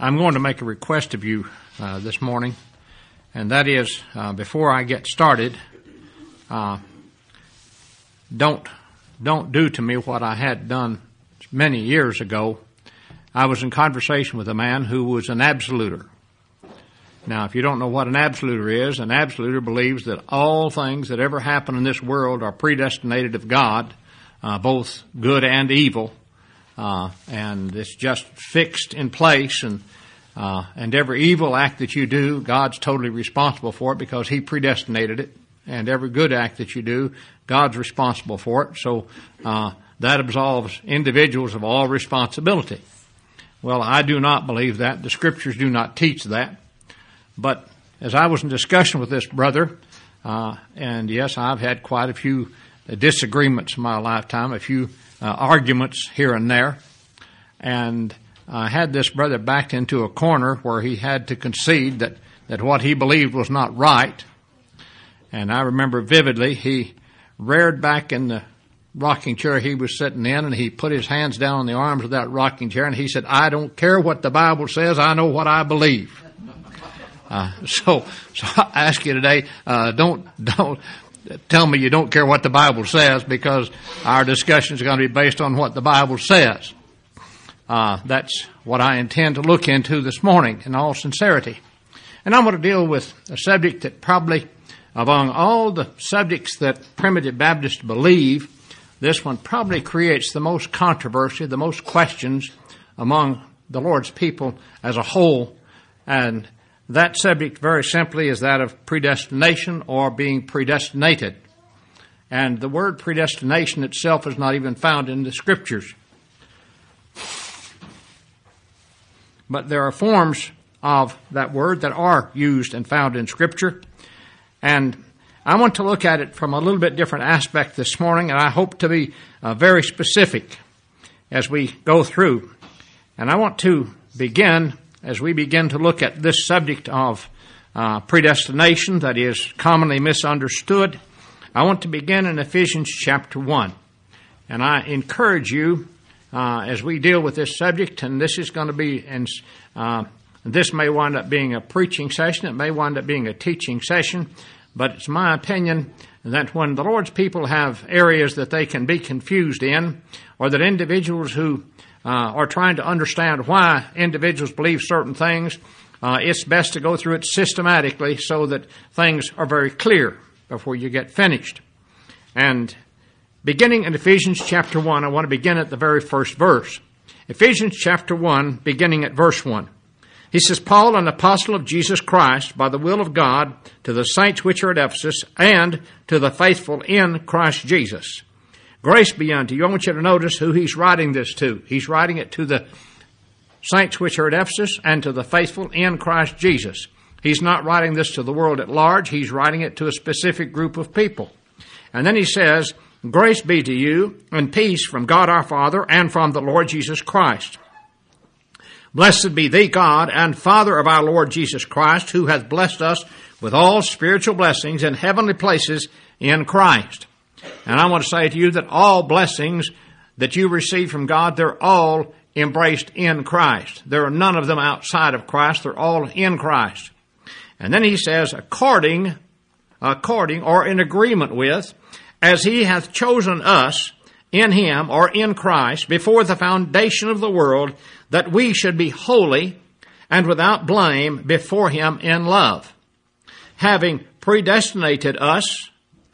I'm going to make a request of you this morning, and that is, before I get started, don't do to me what I had done many years ago. I was in conversation with a man who was an absoluter. Now, if you don't know what an absoluter is, an absoluter believes that all things that ever happen in this world are predestinated of God, both good and evil, and it's just fixed in place, and every evil act that you do, God's totally responsible for it because He predestinated it, and every good act that you do, God's responsible for it, so that absolves individuals of all responsibility. Well, I do not believe that. The Scriptures do not teach that. But as I was in discussion with this brother, and yes, I've had quite a few disagreements in my lifetime, a few arguments here and there, and I had this brother backed into a corner where he had to concede that what he believed was not right. And I remember vividly, he reared back in the rocking chair he was sitting in, and he put his hands down on the arms of that rocking chair, and he said, "I don't care what the Bible says, I know what I believe." So I ask you today, don't tell me you don't care what the Bible says, because our discussion is going to be based on what the Bible says. That's what I intend to look into this morning in all sincerity. And I'm going to deal with a subject that probably, among all the subjects that primitive Baptists believe, this one probably creates the most controversy, the most questions among the Lord's people as a whole. And that subject, very simply, is that of predestination or being predestinated. And the word predestination itself is not even found in the Scriptures. But there are forms of that word that are used and found in Scripture. And I want to look at it from a little bit different aspect this morning, and I hope to be very specific as we go through. And I want to begin, as we begin to look at this subject of predestination that is commonly misunderstood, I want to begin in Ephesians chapter 1. And I encourage you, as we deal with this subject, and this is going to be, this may wind up being a preaching session, it may wind up being a teaching session, but it's my opinion that when the Lord's people have areas that they can be confused in, or that individuals who are trying to understand why individuals believe certain things, it's best to go through it systematically so that things are very clear before you get finished. And beginning in Ephesians chapter 1, I want to begin at the very first verse. Ephesians chapter 1, beginning at verse 1. He says, "Paul, an apostle of Jesus Christ, by the will of God, to the saints which are at Ephesus, and to the faithful in Christ Jesus. Grace be unto you." I want you to notice who he's writing this to. He's writing it to the saints which are at Ephesus and to the faithful in Christ Jesus. He's not writing this to the world at large. He's writing it to a specific group of people. And then he says, "Grace be to you and peace from God our Father and from the Lord Jesus Christ. Blessed be the God and Father of our Lord Jesus Christ, who hath blessed us with all spiritual blessings in heavenly places in Christ." And I want to say to you that all blessings that you receive from God, they're all embraced in Christ. There are none of them outside of Christ. They're all in Christ. And then he says, according or in agreement with, as he hath chosen us in him or in Christ before the foundation of the world, that we should be holy and without blame before him in love, having predestinated us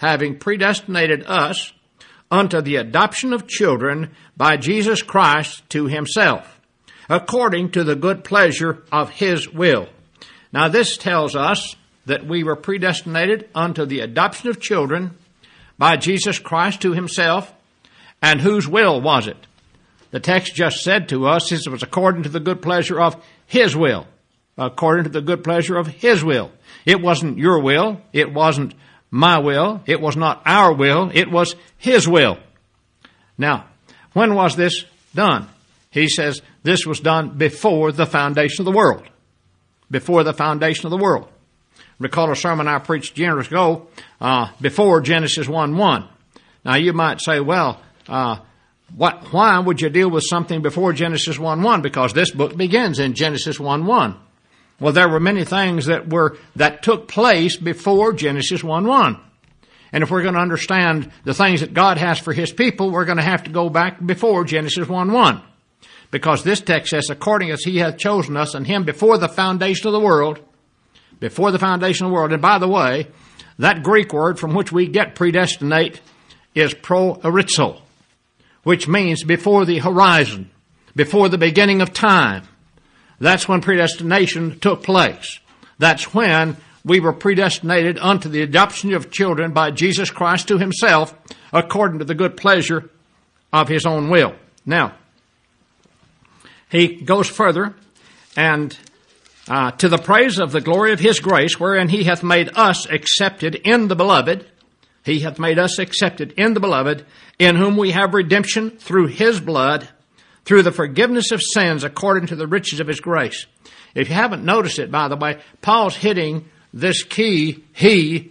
unto the adoption of children by Jesus Christ to himself, according to the good pleasure of his will. Now this tells us that we were predestinated unto the adoption of children by Jesus Christ to himself. And whose will was it? The text just said to us it was according to the good pleasure of his will. According to the good pleasure of his will. It wasn't your will. It wasn't my will. It was not our will. It was his will. Now, when was this done? He says this was done before the foundation of the world. Before the foundation of the world. Recall a sermon I preached years ago, before Genesis 1:1. Now you might say, well, Why would you deal with something before Genesis 1:1? Because this book begins in Genesis 1:1. Well, there were many things that took place before Genesis 1:1. And if we're going to understand the things that God has for His people, we're going to have to go back before Genesis 1:1. Because this text says, according as He hath chosen us in Him before the foundation of the world. Before the foundation of the world. And by the way, that Greek word from which we get predestinate is proorizo, which means before the horizon, before the beginning of time. That's when predestination took place. That's when we were predestinated unto the adoption of children by Jesus Christ to Himself, according to the good pleasure of His own will. Now, he goes further, and to the praise of the glory of His grace, wherein He hath made us accepted in the Beloved. He hath made us accepted in the Beloved, in whom we have redemption through His blood, through the forgiveness of sins according to the riches of His grace. If you haven't noticed it, by the way, Paul's hitting this key, he.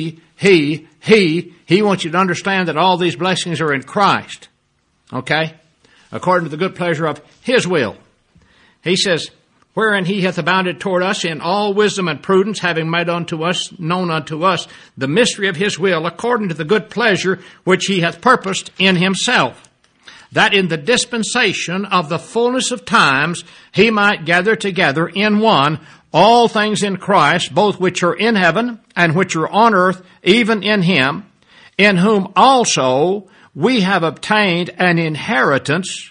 He wants you to understand that all these blessings are in Christ. Okay? According to the good pleasure of His will. He says, wherein He hath abounded toward us in all wisdom and prudence, having made known unto us the mystery of His will, according to the good pleasure which He hath purposed in Himself, that in the dispensation of the fullness of times He might gather together in one all things in Christ, both which are in heaven and which are on earth, even in Him, in whom also we have obtained an inheritance,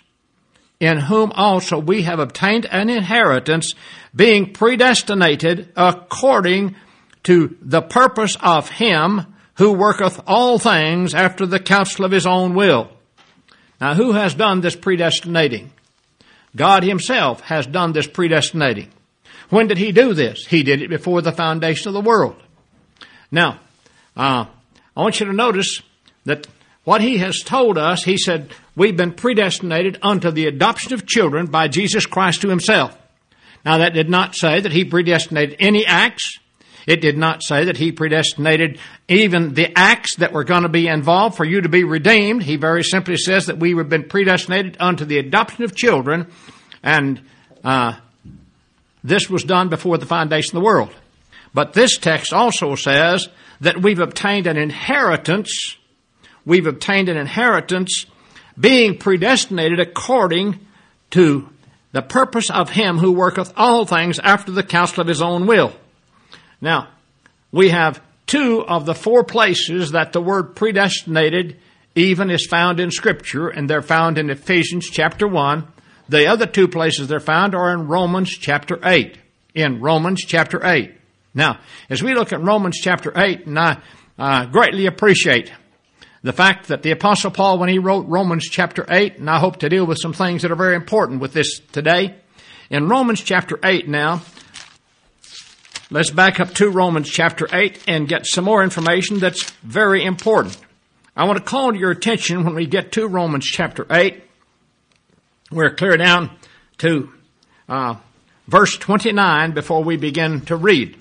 being predestinated according to the purpose of Him who worketh all things after the counsel of His own will. Now, who has done this predestinating? God Himself has done this predestinating. When did He do this? He did it before the foundation of the world. Now, I want you to notice that what He has told us, He said, we've been predestinated unto the adoption of children by Jesus Christ to Himself. Now, that did not say that He predestinated any acts. It did not say that He predestinated even the acts that were going to be involved for you to be redeemed. He very simply says that we have been predestinated unto the adoption of children, and this was done before the foundation of the world. But this text also says that we've obtained an inheritance. We've obtained an inheritance, being predestinated according to the purpose of Him who worketh all things after the counsel of His own will. Now, we have two of the four places that the word predestinated even is found in Scripture, and they're found in Ephesians chapter 1. The other two places they're found are in Romans chapter 8. In Romans chapter 8. Now, as we look at Romans chapter 8, and I greatly appreciate the fact that the Apostle Paul, when he wrote Romans chapter 8, and I hope to deal with some things that are very important with this today. In Romans chapter 8 now, let's back up to Romans chapter 8 and get some more information that's very important. I want to call to your attention when we get to Romans chapter 8, we're clear down to verse 29 before we begin to read.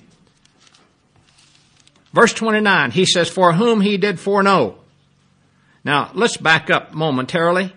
Verse 29, he says, for whom He did foreknow. Now, let's back up momentarily.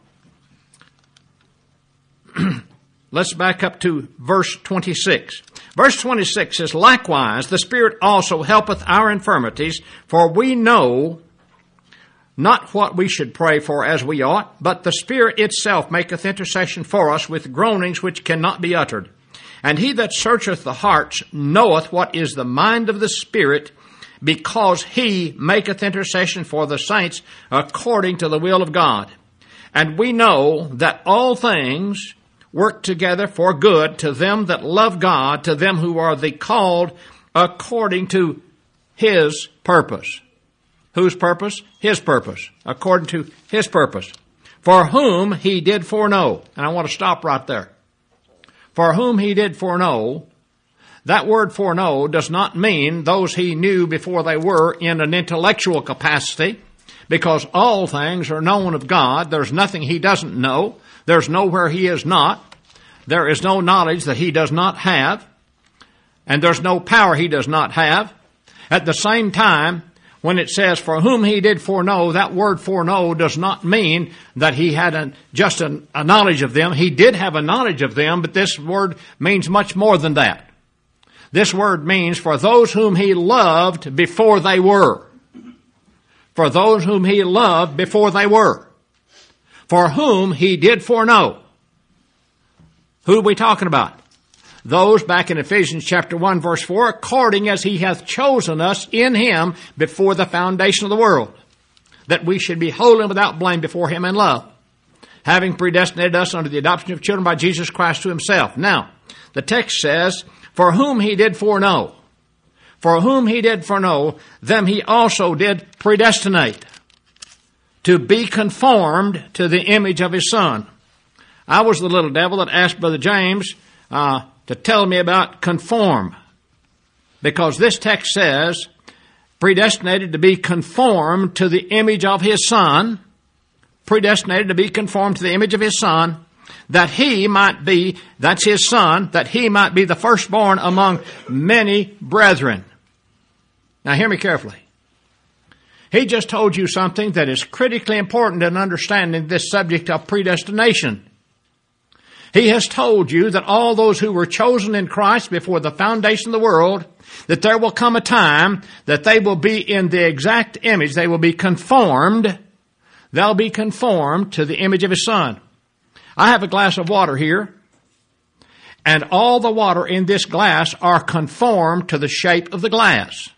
Let's back up to verse 26. Verse 26 says, likewise, the Spirit also helpeth our infirmities, for we know not what we should pray for as we ought, but the Spirit itself maketh intercession for us with groanings which cannot be uttered. And He that searcheth the hearts knoweth what is the mind of the Spirit, because He maketh intercession for the saints according to the will of God. And we know that all things work together for good to them that love God, to them who are the called according to His purpose. Whose purpose? His purpose. According to His purpose. For whom He did foreknow. And I want to stop right there. For whom He did foreknow. That word foreknow does not mean those He knew before they were in an intellectual capacity, because all things are known of God. There's nothing He doesn't know. There's nowhere He is not. There is no knowledge that He does not have. And there's no power He does not have. At the same time, when it says, for whom he did foreknow, that word foreknow does not mean that he had just a knowledge of them. He did have a knowledge of them, but this word means much more than that. This word means for those whom he loved before they were. For those whom he loved before they were. For whom he did foreknow. Who are we talking about? Those back in Ephesians chapter 1 verse 4, according as he hath chosen us in him before the foundation of the world, that we should be holy and without blame before him in love, having predestinated us unto the adoption of children by Jesus Christ to himself. Now, the text says, for whom he did foreknow. For whom he did foreknow, them he also did predestinate to be conformed to the image of his Son. I was the little devil that asked Brother James to tell me about conform. Because this text says, predestinated to be conformed to the image of his Son, predestinated to be conformed to the image of his Son, that he might be, that's his Son, that he might be the firstborn among many brethren. Now hear me carefully. He just told you something that is critically important in understanding this subject of predestination. He has told you that all those who were chosen in Christ before the foundation of the world, that there will come a time that they will be in the exact image. They will be conformed. They'll be conformed to the image of his Son. I have a glass of water here, and all the water in this glass are conformed to the shape of the glass.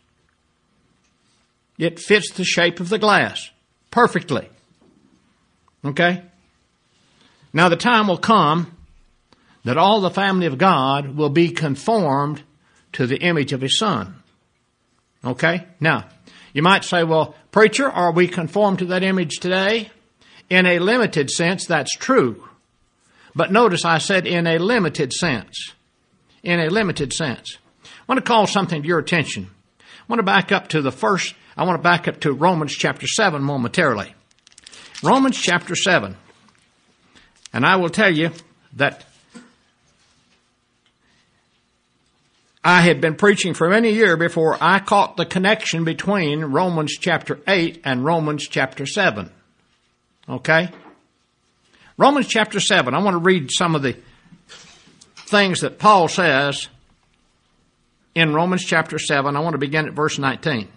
It fits the shape of the glass perfectly. Okay? Now the time will come that all the family of God will be conformed to the image of his Son. Okay? Now, you might say, well, preacher, are we conformed to that image today? In a limited sense, that's true. But notice I said in a limited sense. In a limited sense. I want to call something to your attention. I want to back up to Romans chapter 7 momentarily. Romans chapter 7. And I will tell you that I had been preaching for many years before I caught the connection between Romans chapter 8 and Romans chapter 7. Okay? Romans chapter 7, I want to read some of the things that Paul says in Romans chapter 7. I want to begin at verse 19.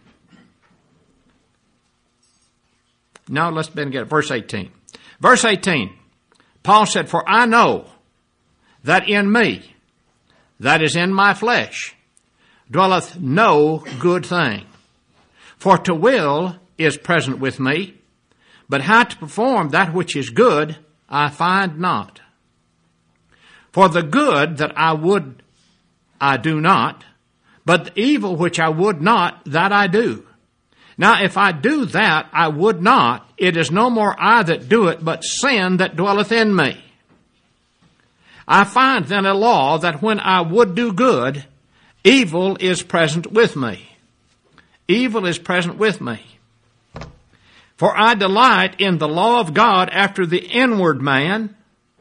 Now let's begin at verse 18. Verse 18, Paul said, for I know that in me, that is in my flesh, dwelleth no good thing. For to will is present with me, but how to perform that which is good I find not. For the good that I would, I do not, but the evil which I would not, that I do. Now if I do that I would not, it is no more I that do it, but sin that dwelleth in me. I find then a law that when I would do good, evil is present with me. Evil is present with me. For I delight in the law of God after the inward man,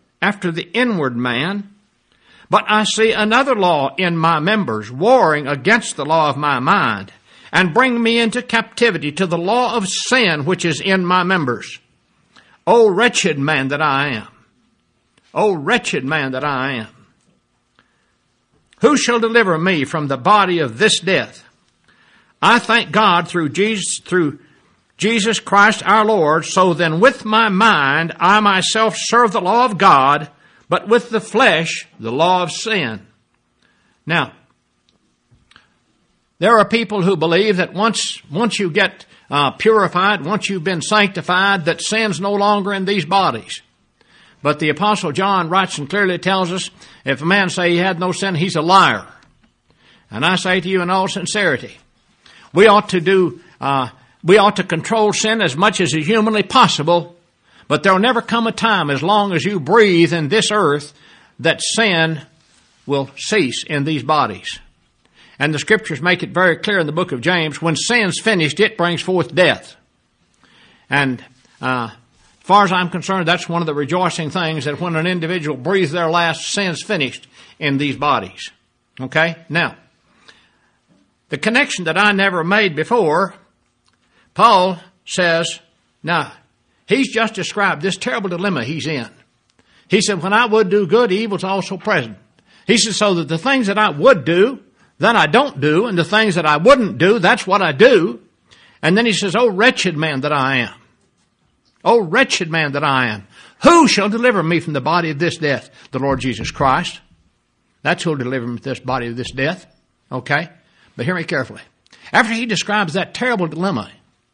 but I see another law in my members, warring against the law of my mind, and bring me into captivity to the law of sin which is in my members. O wretched man that I am! O wretched man that I am! Who shall deliver me from the body of this death? I thank God through Jesus Christ our Lord. So then with my mind I myself serve the law of God, but with the flesh the law of sin. Now, there are people who believe that once you get purified, once you've been sanctified, that sin's no longer in these bodies. But the Apostle John writes and clearly tells us, if a man say he had no sin, he's a liar. And I say to you in all sincerity, we ought to control sin as much as is humanly possible, but there will never come a time, as long as you breathe in this earth, that sin will cease in these bodies. And the scriptures make it very clear in the book of James, when sin's finished, it brings forth death. And as far as I'm concerned, that's one of the rejoicing things, that when an individual breathes their last, sin's finished in these bodies. Okay? Now, the connection that I never made before Paul says, now, he's just described this terrible dilemma he's in. He said, when I would do good, evil's also present. He said, so that the things that I would do, that I don't do, and the things that I wouldn't do, that's what I do. And then he says, oh, wretched man that I am. Oh, wretched man that I am. Who shall deliver me from the body of this death? The Lord Jesus Christ. That's who will deliver me from this body of this death. Okay? But hear me carefully. After he describes that terrible dilemma,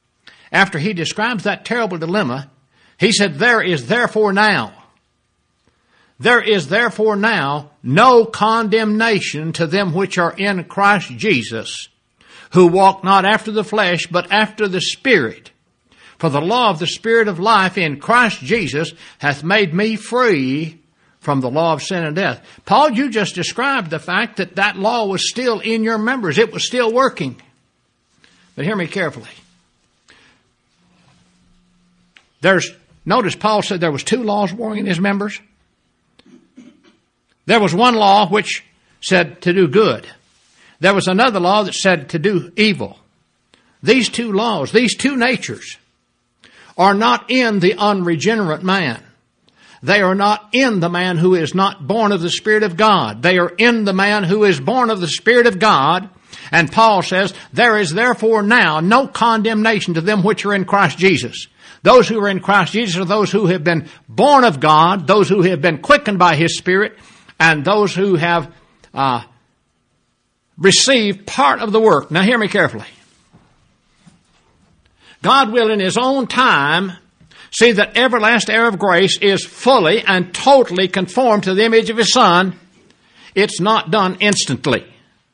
he said, there is therefore now no condemnation to them which are in Christ Jesus, who walk not after the flesh, but after the Spirit. For the law of the Spirit of life in Christ Jesus hath made me free from the law of sin and death. Paul, you just described the fact that that law was still in your members. It was still working. But hear me carefully. Notice Paul said there was two laws warring in his members. There was one law which said to do good. There was another law that said to do evil. These two laws, these two natures, are not in the unregenerate man. They are not in the man who is not born of the Spirit of God. They are in the man who is born of the Spirit of God. And Paul says, there is therefore now no condemnation to them which are in Christ Jesus. Those who are in Christ Jesus are those who have been born of God, those who have been quickened by His Spirit, and those who have received part of the work. Now hear me carefully. God will in His own time see that every last heir of grace is fully and totally conformed to the image of His Son. It's not done instantly.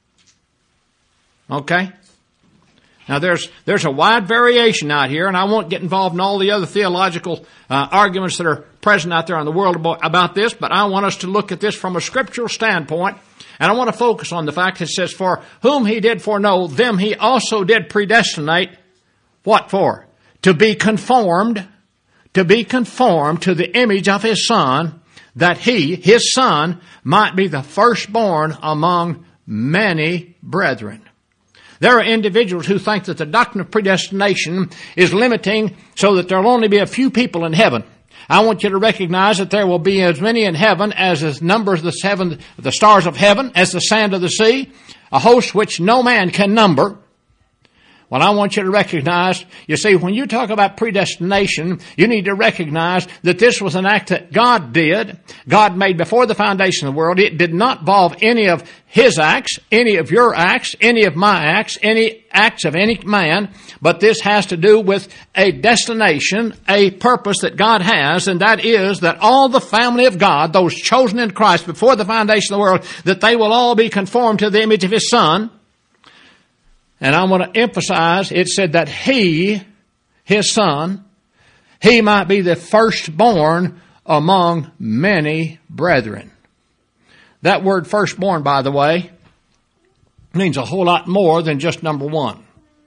Okay? Now there's a wide variation out here, and I won't get involved in all the other theological arguments that are present out there in the world about this, but I want us to look at this from a scriptural standpoint, and I want to focus on the fact that it says, for whom He did foreknow, them He also did predestinate. What for? To be conformed to the image of His Son, that He, His Son, might be the firstborn among many brethren. There are individuals who think that the doctrine of predestination is limiting so that there will only be a few people in heaven. I want you to recognize that there will be as many in heaven as the numbers of the stars of heaven, as the sand of the sea, a host which no man can number. Well, I want you to recognize, you see, when you talk about predestination, you need to recognize that this was an act that God did. God made before the foundation of the world. It did not involve any of His acts, any of your acts, any of my acts, any acts of any man, but this has to do with a destination, a purpose that God has, and that is that all the family of God, those chosen in Christ before the foundation of the world, that they will all be conformed to the image of His Son. And I want to emphasize, it said that He, His Son, He might be the firstborn among many brethren. That word firstborn, by the way, means a whole lot more than just number one.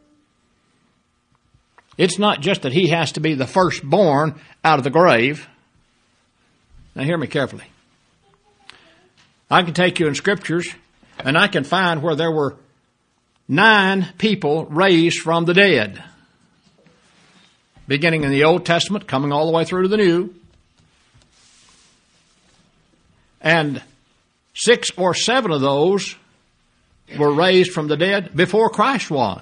It's not just that He has to be the firstborn out of the grave. Now hear me carefully. I can take you in scriptures and I can find where there were 9 people raised from the dead. Beginning in the Old Testament, coming all the way through to the New. And 6 or 7 of those were raised from the dead before Christ was.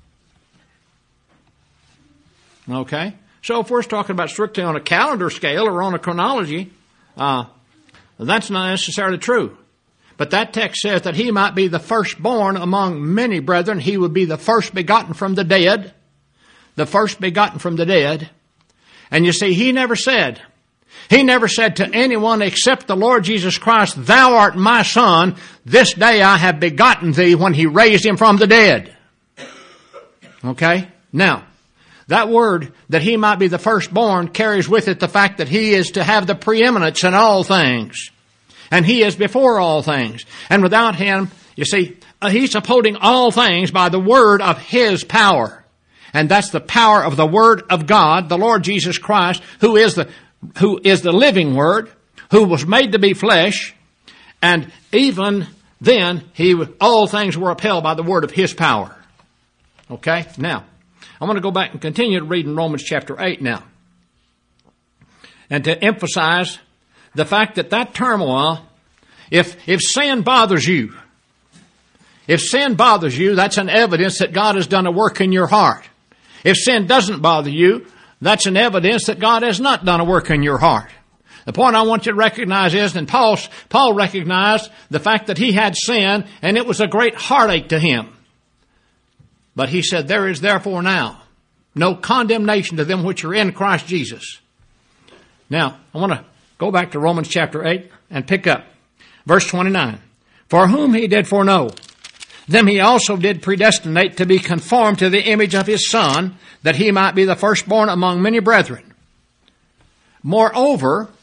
Okay? So if we're talking about strictly on a calendar scale or on a chronology, that's not necessarily true. But that text says that He might be the firstborn among many brethren. He would be the first begotten from the dead. The first begotten from the dead. And you see, He never said to anyone except the Lord Jesus Christ, Thou art my Son, this day I have begotten thee, when He raised Him from the dead. Okay? Now, that word, that He might be the firstborn, carries with it the fact that He is to have the preeminence in all things. And He is before all things. And without Him, you see, He's upholding all things by the word of His power. And that's the power of the Word of God, the Lord Jesus Christ, who is the living Word, who was made to be flesh. And even then, all things were upheld by the word of His power. Okay? Now, I want to go back and continue to read in Romans chapter 8 now. And to emphasize the fact that turmoil, if sin bothers you, that's an evidence that God has done a work in your heart. If sin doesn't bother you, that's an evidence that God has not done a work in your heart. The point I want you to recognize is, and Paul recognized the fact that he had sin, and it was a great heartache to him. But he said, there is therefore now no condemnation to them which are in Christ Jesus. Now, I want to go back to Romans chapter 8 and pick up verse 29. For whom he did foreknow, them he also did predestinate to be conformed to the image of his Son, that he might be the firstborn among many brethren. Moreover,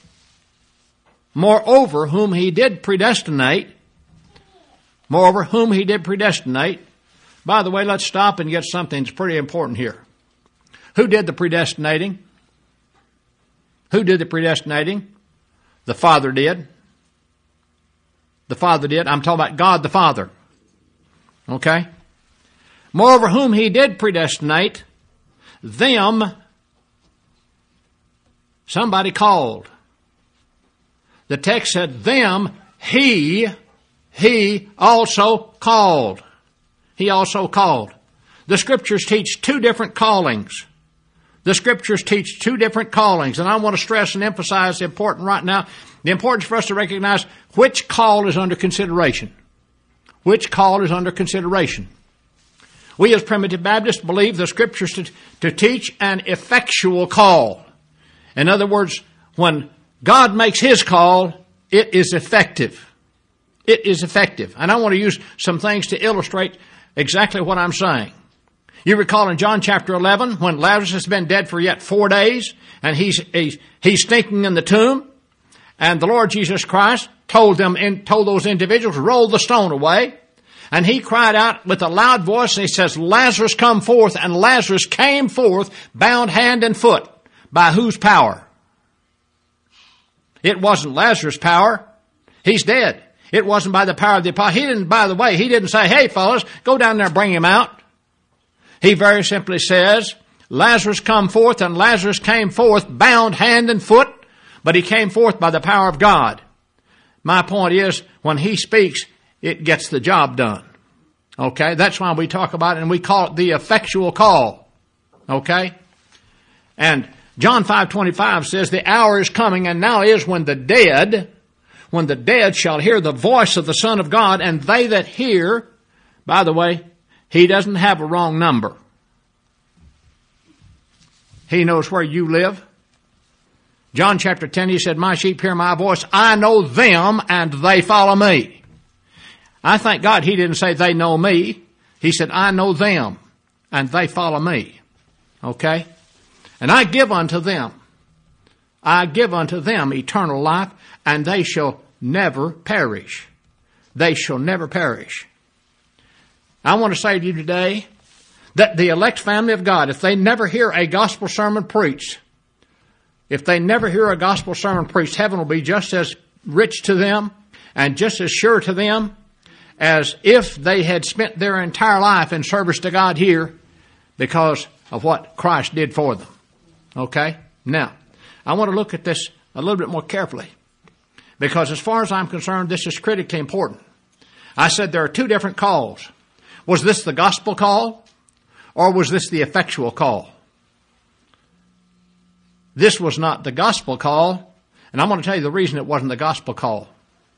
whom he did predestinate, by the way, let's stop and get something that's pretty important here. Who did the predestinating? The Father did. I'm talking about God the Father. Okay? Moreover, whom he did predestinate, them somebody called. The text said, them he also called. He also called. The Scriptures teach two different callings. And I want to stress and emphasize the importance right now, the importance for us to recognize which call is under consideration. We as Primitive Baptists believe the Scriptures to teach an effectual call. In other words, when God makes His call, it is effective. And I want to use some things to illustrate exactly what I'm saying. You recall in John chapter 11, when Lazarus has been dead for yet 4 days, and he's stinking in the tomb, and the Lord Jesus Christ told those individuals, roll the stone away, and he cried out with a loud voice, and he says, Lazarus, come forth, and Lazarus came forth, bound hand and foot. By whose power? It wasn't Lazarus' power. He's dead. It wasn't by the power of the apostle. He didn't say, hey fellas, go down there and bring him out. He very simply says, Lazarus come forth, and Lazarus came forth bound hand and foot, but he came forth by the power of God. My point is, when he speaks, it gets the job done. Okay? That's why we talk about it, and we call it the effectual call. Okay? And John 5:25 says, the hour is coming, and now is when the dead shall hear the voice of the Son of God, and they that hear, by the way, He doesn't have a wrong number. He knows where you live. John chapter 10, He said, my sheep hear my voice. I know them and they follow me. I thank God He didn't say they know me. He said, I know them and they follow me. Okay? And I give unto them eternal life, and they shall never perish. They shall never perish. I want to say to you today that the elect family of God, if they never hear a gospel sermon preached, heaven will be just as rich to them and just as sure to them as if they had spent their entire life in service to God here because of what Christ did for them. Okay? Now, I want to look at this a little bit more carefully, because as far as I'm concerned, this is critically important. I said there are two different calls. Was this the gospel call, or was this the effectual call? This was not the gospel call, and I'm going to tell you the reason it wasn't the gospel call.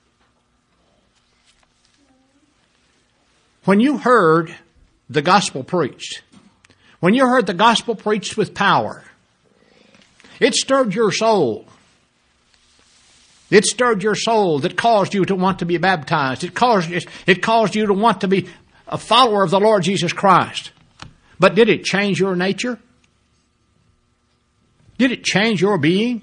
When you heard the gospel preached, when you heard the gospel preached with power, it stirred your soul. It stirred your soul that caused you to want to be baptized. It caused you to want to be a follower of the Lord Jesus Christ. But did it change your nature? Did it change your being?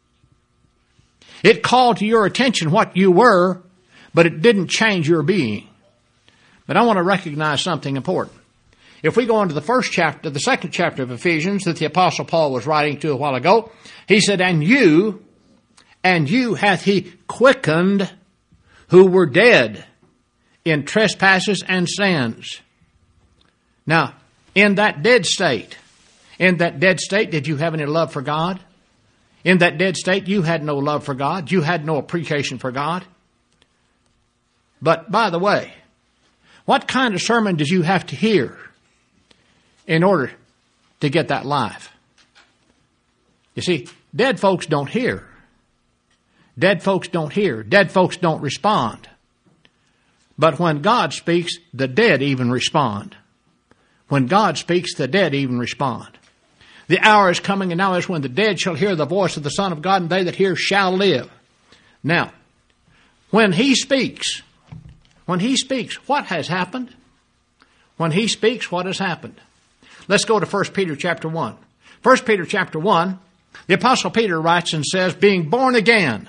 It called to your attention what you were, but it didn't change your being. But I want to recognize something important. If we go into the second chapter of Ephesians that the Apostle Paul was writing to a while ago, he said, and you hath he quickened who were dead in trespasses and sins. Now, in that dead state, did you have any love for God? In that dead state, you had no love for God. You had no appreciation for God. But, by the way, what kind of sermon did you have to hear in order to get that life? You see, dead folks don't hear. Dead folks don't hear. Dead folks don't respond. But when God speaks, the dead even respond. When God speaks, the dead even respond. The hour is coming, and now is when the dead shall hear the voice of the Son of God, and they that hear shall live. Now, when He speaks, what has happened? When He speaks, what has happened? Let's go to 1 Peter chapter 1. 1 Peter chapter 1, the Apostle Peter writes and says, being born again,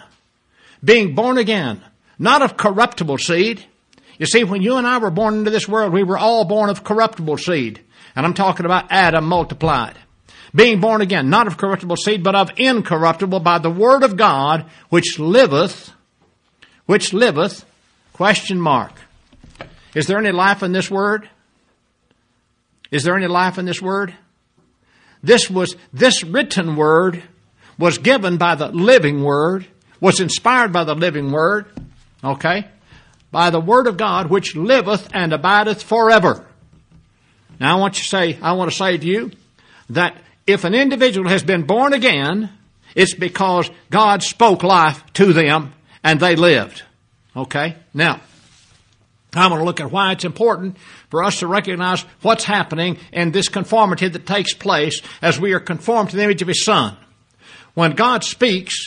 not of corruptible seed. You see, when you and I were born into this world, we were all born of corruptible seed. And I'm talking about Adam multiplied. Being born again, not of corruptible seed, but of incorruptible, by the word of God, which liveth, question mark. Is there any life in this word? Is there any life in this word? This written word was given by the living word, was inspired by the living word, okay? By the word of God, which liveth and abideth forever. Now I want to say to you that if an individual has been born again, it's because God spoke life to them and they lived. Okay? Now, I want to look at why it's important for us to recognize what's happening in this conformity that takes place as we are conformed to the image of His Son. When God speaks,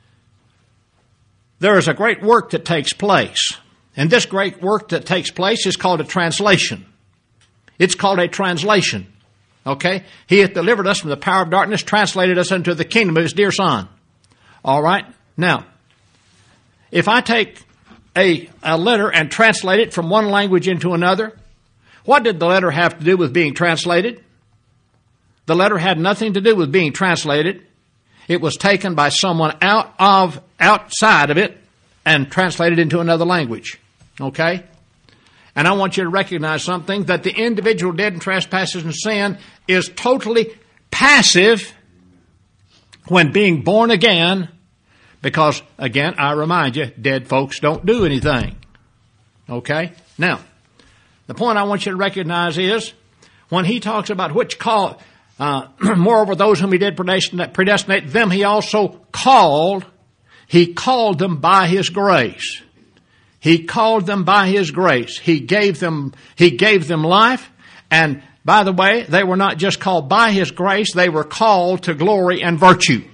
there is a great work that takes place. And this great work that takes place is called a translation. It's called a translation. Okay? He hath delivered us from the power of darkness, translated us into the kingdom of His dear Son. All right? Now, if I take a letter and translate it from one language into another, what did the letter have to do with being translated? The letter had nothing to do with being translated. It was taken by someone outside of it and translated into another language. Okay? And I want you to recognize something, that the individual dead in trespasses and sin is totally passive when being born again, because, again, I remind you, dead folks don't do anything. Okay? Now, the point I want you to recognize is, when he talks about which call, moreover those whom He did predestinate, them He also called. He called them by His grace. He called them by His grace. He gave them life. And by the way, they were not just called by His grace, they were called to glory and virtue.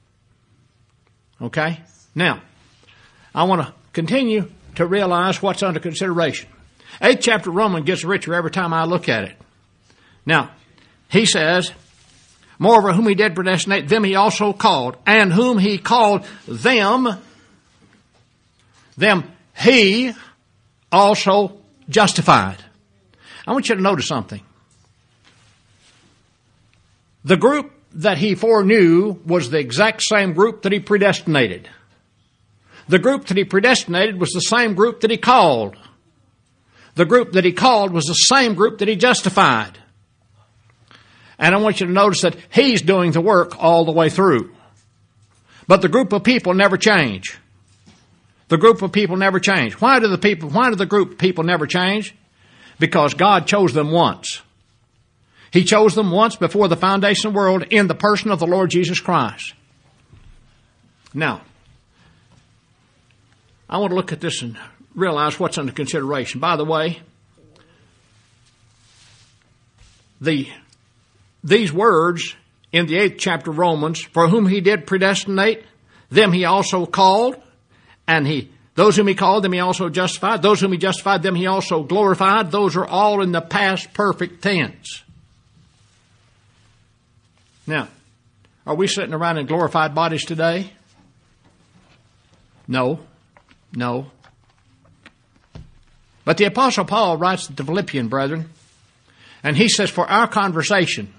Okay? Now, I want to continue to realize what's under consideration. 8th chapter of Romans gets richer every time I look at it. Now, he says, moreover, whom He did predestinate, them He also called. And whom He called, them He also justified. I want you to notice something. The group that He foreknew was the exact same group that He predestinated. The group that He predestinated was the same group that He called. The group that He called was the same group that He justified. And I want you to notice that He's doing the work all the way through. But the group of people never change. The group of people never change. Why do the group of people never change? Because God chose them once. He chose them once before the foundation of the world in the person of the Lord Jesus Christ. Now, I want to look at this and realize what's under consideration. By the way, these words in the 8th chapter of Romans, for whom He did predestinate, them He also called, and those whom He called, them He also justified. Those whom He justified, them He also glorified. Those are all in the past perfect tense. Now, are we sitting around in glorified bodies today? No. But the Apostle Paul writes to the Philippian brethren, and he says, for our conversation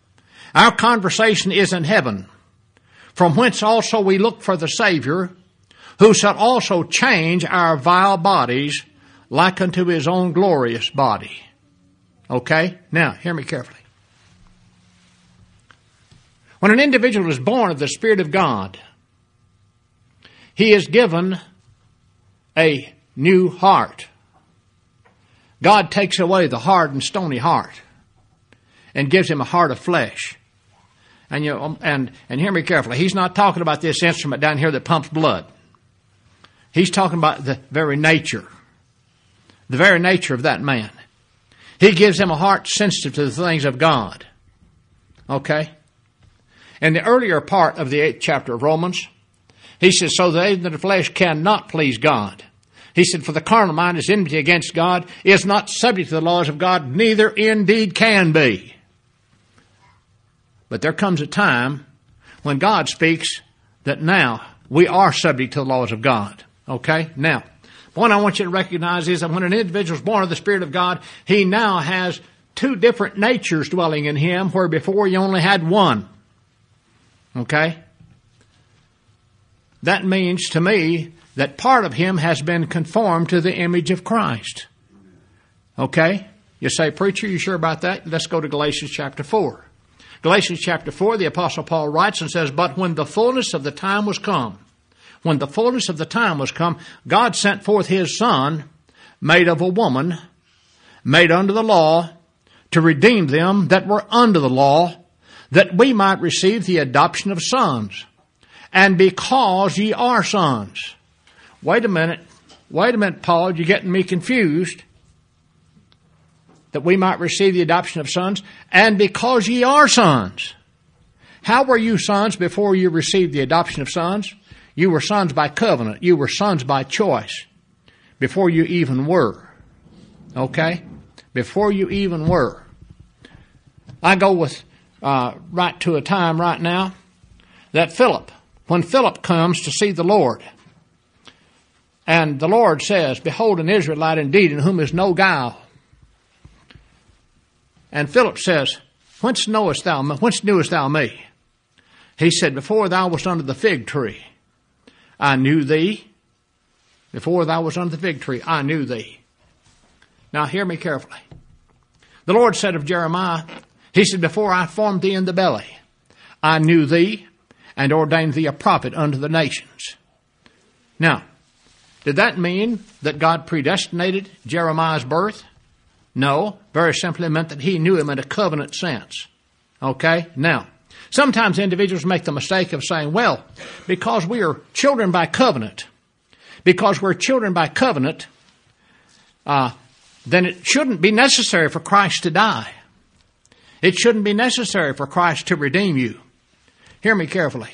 is in heaven, from whence also we look for the Savior, who shall also change our vile bodies like unto His own glorious body. Okay? Now, hear me carefully. When an individual is born of the Spirit of God, he is given a new heart. God takes away the hard and stony heart and gives him a heart of flesh. And hear me carefully. He's not talking about this instrument down here that pumps blood. He's talking about the very nature of that man. He gives him a heart sensitive to the things of God. Okay? In the earlier part of the 8th chapter of Romans, he says, so they that the flesh cannot please God. He said, for the carnal mind is enmity against God, is not subject to the laws of God, neither indeed can be. But there comes a time when God speaks that now we are subject to the laws of God. Okay? Now, one I want you to recognize is that when an individual is born of the Spirit of God, he now has two different natures dwelling in him, where before he only had one. Okay? That means to me that part of him has been conformed to the image of Christ. Okay? You say, preacher, you sure about that? Let's go to Galatians chapter 4. Galatians chapter 4, the Apostle Paul writes and says, but when the fullness of the time was come, God sent forth his Son, made of a woman, made under the law, to redeem them that were under the law, that we might receive the adoption of sons. And because ye are sons. Wait a minute, Paul, you're getting me confused. That we might receive the adoption of sons. And because ye are sons. How were you sons before you received the adoption of sons? You were sons by covenant. You were sons by choice. Before you even were. Okay? Before you even were. I go with right to a time right now that when Philip comes to see the Lord, and the Lord says, behold, an Israelite indeed, in whom is no guile. And Philip says, whence knewest thou me? He said, before thou wast under the fig tree, I knew thee. Before thou wast under the fig tree, I knew thee. Now hear me carefully. The Lord said of Jeremiah, he said, before I formed thee in the belly, I knew thee and ordained thee a prophet unto the nations. Now, did that mean that God predestinated Jeremiah's birth? No, very simply meant that he knew him in a covenant sense. Okay? Now, sometimes individuals make the mistake of saying, well, because we are children by covenant, then it shouldn't be necessary for Christ to die. It shouldn't be necessary for Christ to redeem you. Hear me carefully.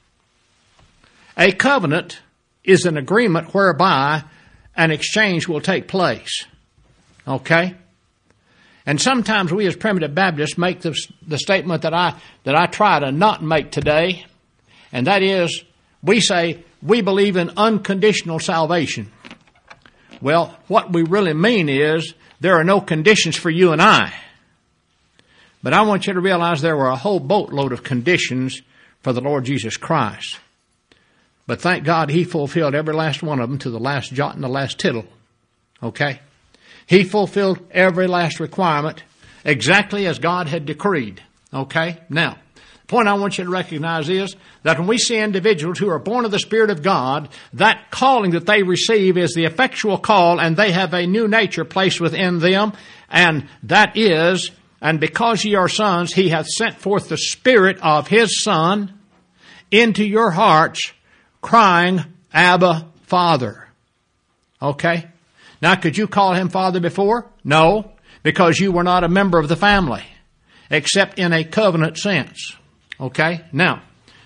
A covenant is an agreement whereby an exchange will take place. Okay? And sometimes we as primitive Baptists make the statement that I try to not make today, and that is, we say we believe in unconditional salvation. Well, what we really mean is there are no conditions for you and I. But I want you to realize there were a whole boatload of conditions for the Lord Jesus Christ. But thank God he fulfilled every last one of them to the last jot and the last tittle. Okay? He fulfilled every last requirement exactly as God had decreed. Okay? Now, the point I want you to recognize is that when we see individuals who are born of the Spirit of God, that calling that they receive is the effectual call, and they have a new nature placed within them, and that is, and because ye are sons, he hath sent forth the Spirit of his Son into your hearts, crying, Abba, Father. Okay? Now, could you call him Father before? No, because you were not a member of the family, except in a covenant sense. Okay? Now,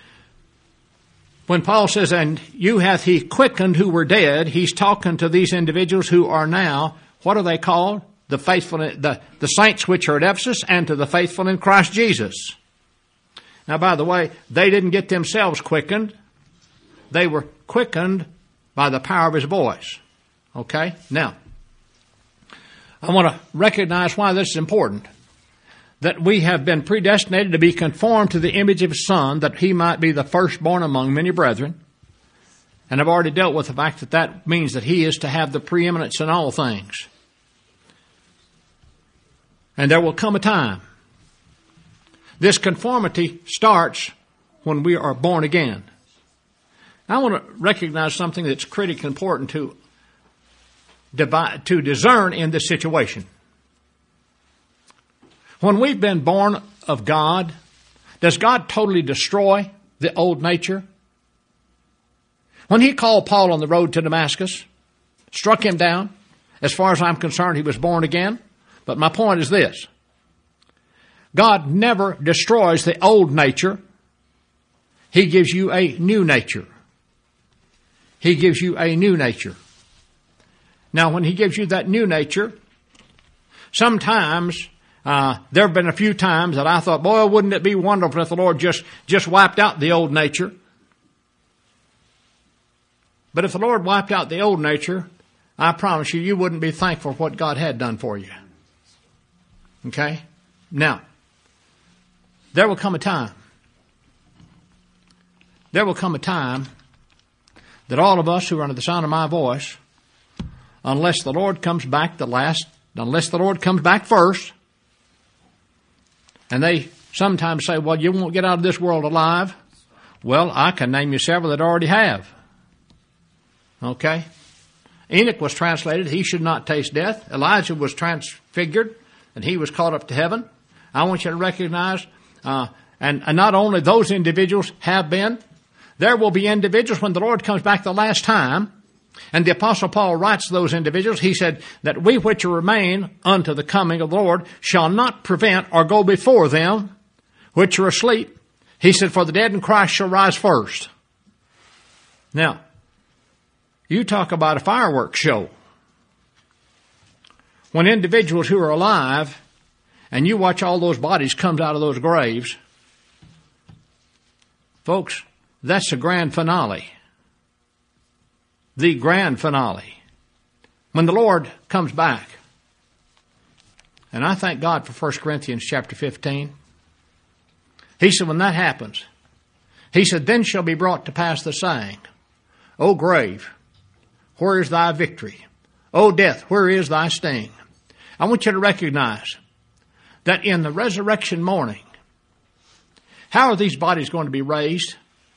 when Paul says, and you hath he quickened who were dead, he's talking to these individuals who are now, what are they called? The faithful, the saints which are at Ephesus, and to the faithful in Christ Jesus. Now, by the way, they didn't get themselves quickened. They were quickened by the power of his voice. Okay? Now, I want to recognize why this is important. That we have been predestinated to be conformed to the image of his Son, that he might be the firstborn among many brethren. And I've already dealt with the fact that that means that he is to have the preeminence in all things. And there will come a time. This conformity starts when we are born again. I want to recognize something that's critically important to discern in this situation. When we've been born of God, does God totally destroy the old nature? When he called Paul on the road to Damascus, struck him down, as far as I'm concerned, he was born again. But my point is this. God never destroys the old nature. He gives you a new nature. He gives you a new nature. Now, when he gives you that new nature, sometimes there have been a few times that I thought, boy, wouldn't it be wonderful if the Lord just wiped out the old nature. But if the Lord wiped out the old nature, I promise you, you wouldn't be thankful for what God had done for you. Okay? Now, there will come a time. There will come a time that all of us who are under the sound of my voice, unless the Lord comes back unless the Lord comes back first, and they sometimes say, well, you won't get out of this world alive. Well, I can name you several that already have. Okay? Enoch was translated, he should not taste death. Elijah was transfigured, and he was caught up to heaven. I want you to recognize, and not only those individuals have been, there will be individuals when the Lord comes back the last time, and the Apostle Paul writes to those individuals, he said, that we which remain unto the coming of the Lord shall not prevent or go before them which are asleep. He said, for the dead in Christ shall rise first. Now, you talk about a fireworks show. When individuals who are alive, and you watch all those bodies come out of those graves, folks, that's the grand finale. The grand finale. When the Lord comes back. And I thank God for 1 Corinthians chapter 15. He said, when that happens, he said, then shall be brought to pass the saying, O grave, where is thy victory? O death, where is thy sting? I want you to recognize that in the resurrection morning, how are these bodies going to be raised?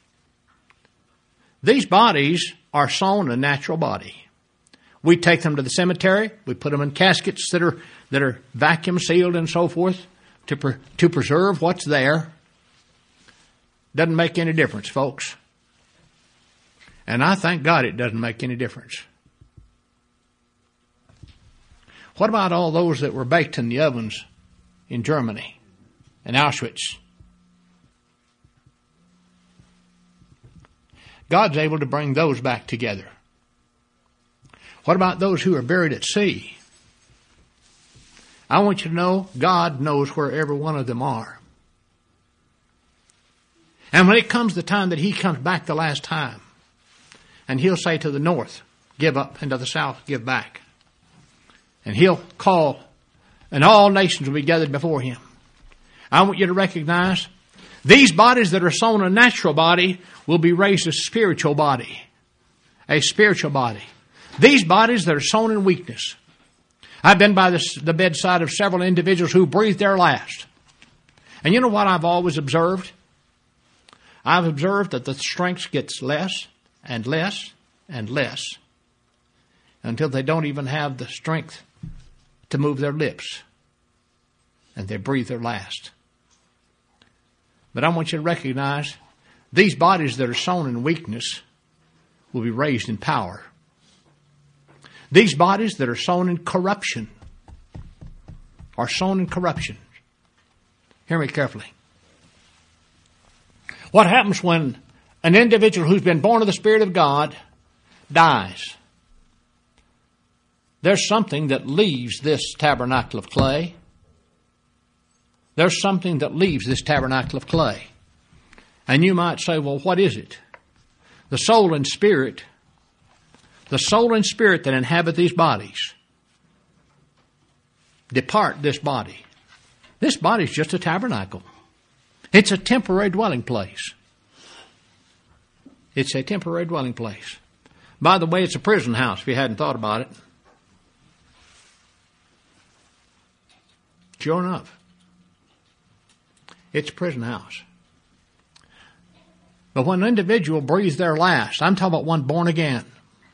These bodies are sown a natural body. We take them to the cemetery. We put them in caskets that are vacuum sealed and so forth to preserve what's there. Doesn't make any difference, folks. And I thank God it doesn't make any difference. What about all those that were baked in the ovens in Germany and Auschwitz? God's able to bring those back together. What about those who are buried at sea? I want you to know God knows where every one of them are. And when it comes the time that he comes back the last time, and he'll say to the north, give up, and to the south, give back. And he'll call, and all nations will be gathered before him. I want you to recognize these bodies that are sown a natural body will be raised a spiritual body. A spiritual body. These bodies that are sown in weakness. I've been by the bedside of several individuals who breathed their last. And you know what I've always observed? I've observed that the strength gets less and less and less until they don't even have the strength to move their lips. And they breathe their last. But I want you to recognize these bodies that are sown in weakness will be raised in power. These bodies that are sown in corruption are sown in corruption. Hear me carefully. What happens when an individual who's been born of the Spirit of God dies? There's something that leaves this tabernacle of clay. There's something that leaves this tabernacle of clay. And you might say, well, what is it? The soul and spirit that inhabit these bodies depart this body. This body is just a tabernacle. It's a temporary dwelling place. It's a temporary dwelling place. By the way, it's a prison house if you hadn't thought about it. Sure enough, it's a prison house. But when an individual breathes their last, I'm talking about one born again.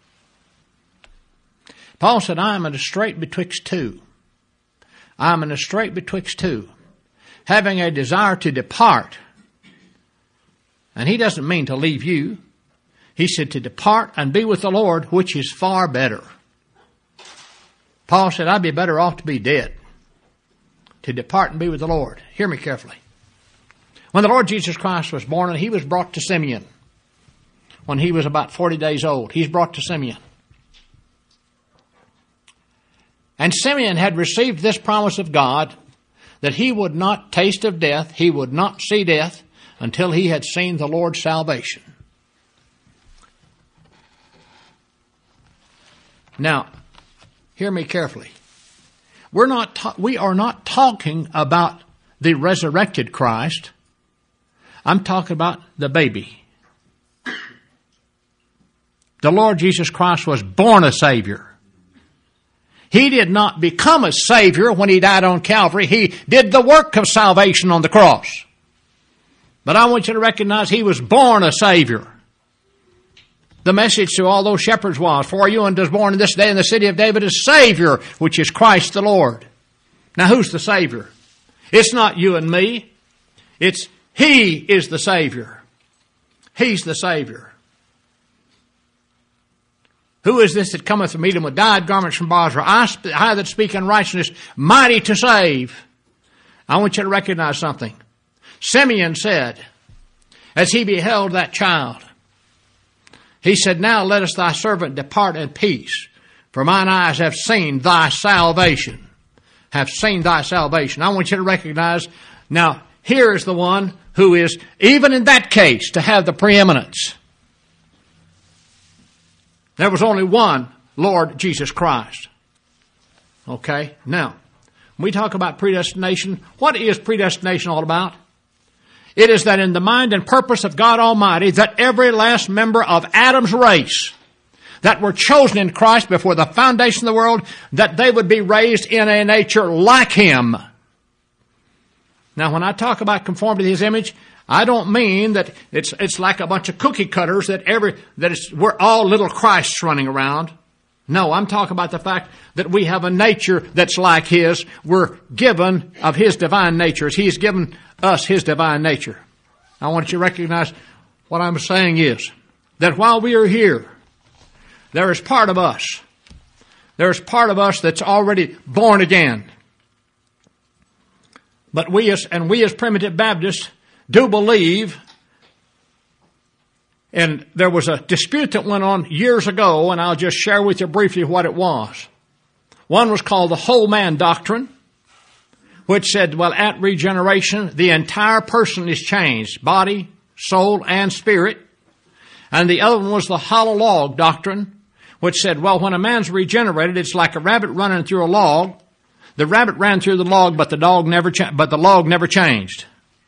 Paul said, I am in a strait betwixt two. I am in a strait betwixt two, having a desire to depart. And he doesn't mean to leave you. He said to depart and be with the Lord, which is far better. Paul said, I'd be better off to be dead, to depart and be with the Lord. Hear me carefully. When the Lord Jesus Christ was born, he was brought to Simeon when he was about 40 days old. He's brought to Simeon. And Simeon had received this promise of God that he would not taste of death, he would not see death until he had seen the Lord's salvation. Now, hear me carefully. We are not talking about the resurrected Christ. I'm talking about the baby. The Lord Jesus Christ was born a Savior. He did not become a Savior when He died on Calvary. He did the work of salvation on the cross. But I want you to recognize He was born a Savior. The message to all those shepherds was, for you and is born this day in the city of David a Savior, which is Christ the Lord. Now who's the Savior? It's not you and me. It's He is the Savior. He's the Savior. Who is this that cometh to meet him with dyed garments from Bozrah? I that speak in righteousness, mighty to save. I want you to recognize something. Simeon said, as he beheld that child, he said, now lettest thy servant depart in peace, for mine eyes have seen thy salvation. Have seen thy salvation. I want you to recognize, now here is the one who is, even in that case, to have the preeminence. There was only one Lord Jesus Christ. Okay? Now, when we talk about predestination, what is predestination all about? It is that in the mind and purpose of God Almighty, that every last member of Adam's race that were chosen in Christ before the foundation of the world, that they would be raised in a nature like Him. Now, when I talk about conformity to His image, I don't mean that it's like a bunch of cookie cutters we're all little Christs running around. No, I'm talking about the fact that we have a nature that's like His. We're given of His divine nature. He's given us His divine nature. I want you to recognize what I'm saying is that while we are here, there is part of us. There's part of us that's already born again. But we as Primitive Baptists do believe, and there was a dispute that went on years ago, and I'll just share with you briefly what it was. One was called the whole man doctrine, which said, well, at regeneration, the entire person is changed, body, soul, and spirit. And the other one was the hollow log doctrine, which said, well, when a man's regenerated, it's like a rabbit running through a log. The rabbit ran through the log, but the log never changed.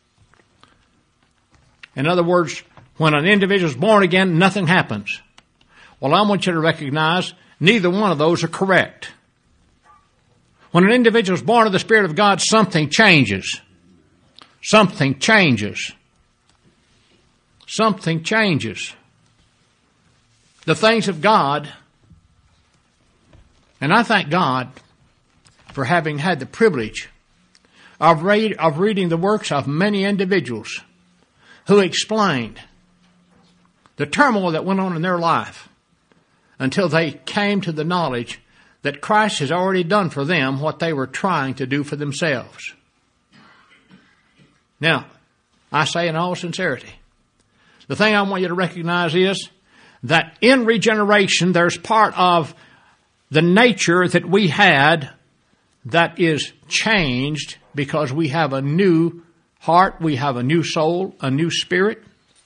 In other words, when an individual is born again, nothing happens. Well, I want you to recognize neither one of those are correct. When an individual is born of the Spirit of God, something changes. Something changes. Something changes. The things of God, and I thank God for having had the privilege of reading the works of many individuals who explained the turmoil that went on in their life until they came to the knowledge that Christ has already done for them what they were trying to do for themselves. Now, I say in all sincerity, the thing I want you to recognize is that in regeneration there's part of the nature that we had that is changed because we have a new heart, we have a new soul, a new spirit.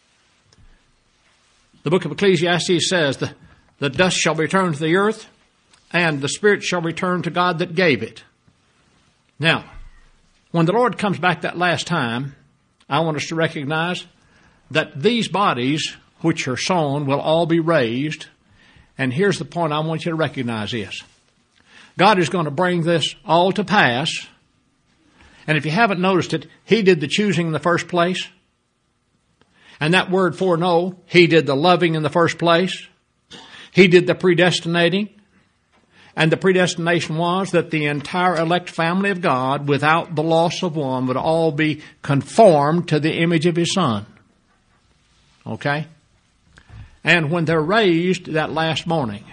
The book of Ecclesiastes says, the dust shall return to the earth, and the spirit shall return to God that gave it. Now, when the Lord comes back that last time, I want us to recognize that these bodies which are sown will all be raised. And here's the point I want you to recognize is, God is going to bring this all to pass And if you haven't noticed it, He did the choosing in the first place. And that word foreknow, He did the loving in the first place. He did the predestinating. And the predestination was that the entire elect family of God, without the loss of one, would all be conformed to the image of His Son. Okay? And when they're raised that last morning,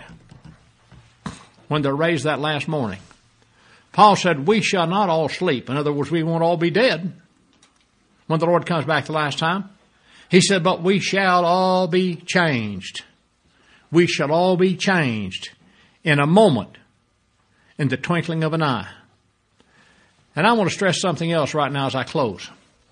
Paul said, we shall not all sleep. In other words, we won't all be dead when the Lord comes back the last time. He said, but we shall all be changed. We shall all be changed in a moment, in the twinkling of an eye. And I want to stress something else right now as I close.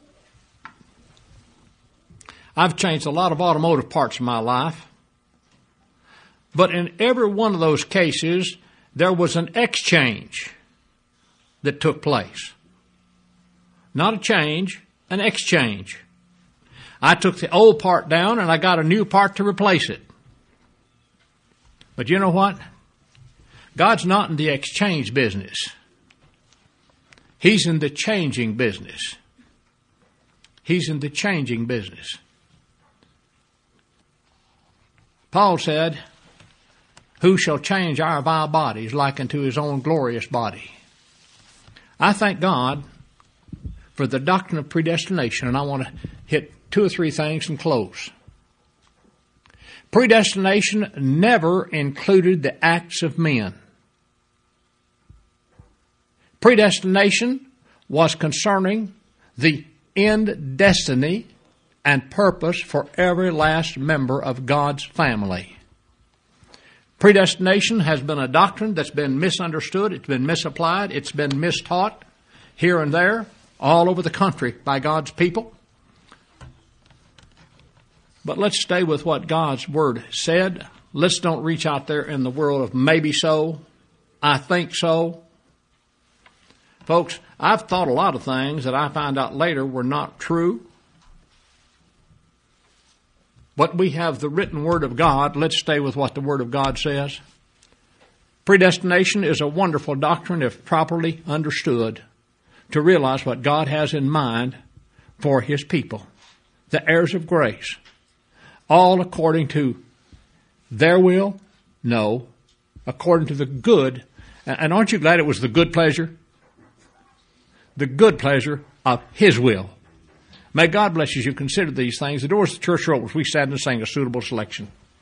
I've changed a lot of automotive parts in my life. But in every one of those cases, there was an exchange that took place. Not a change, an exchange. I took the old part down and I got a new part to replace it. But you know what? God's not in the exchange business. He's in the changing business. He's in the changing business. Paul said, who shall change our vile bodies like unto His own glorious body? I thank God for the doctrine of predestination, and I want to hit 2 or 3 things and close. Predestination never included the acts of men. Predestination was concerning the end destiny and purpose for every last member of God's family. Predestination has been a doctrine that's been misunderstood, it's been misapplied, it's been mistaught here and there, all over the country by God's people. But let's stay with what God's Word said. Let's don't reach out there in the world of maybe so, I think so. Folks, I've thought a lot of things that I found out later were not true. But we have the written Word of God. Let's stay with what the Word of God says. Predestination is a wonderful doctrine if properly understood to realize what God has in mind for His people, the heirs of grace, all according to their will? No, according to the good. And aren't you glad it was the good pleasure? The good pleasure of His will. May God bless you as you consider these things. The doors of the church are open. We stand and sing a suitable selection.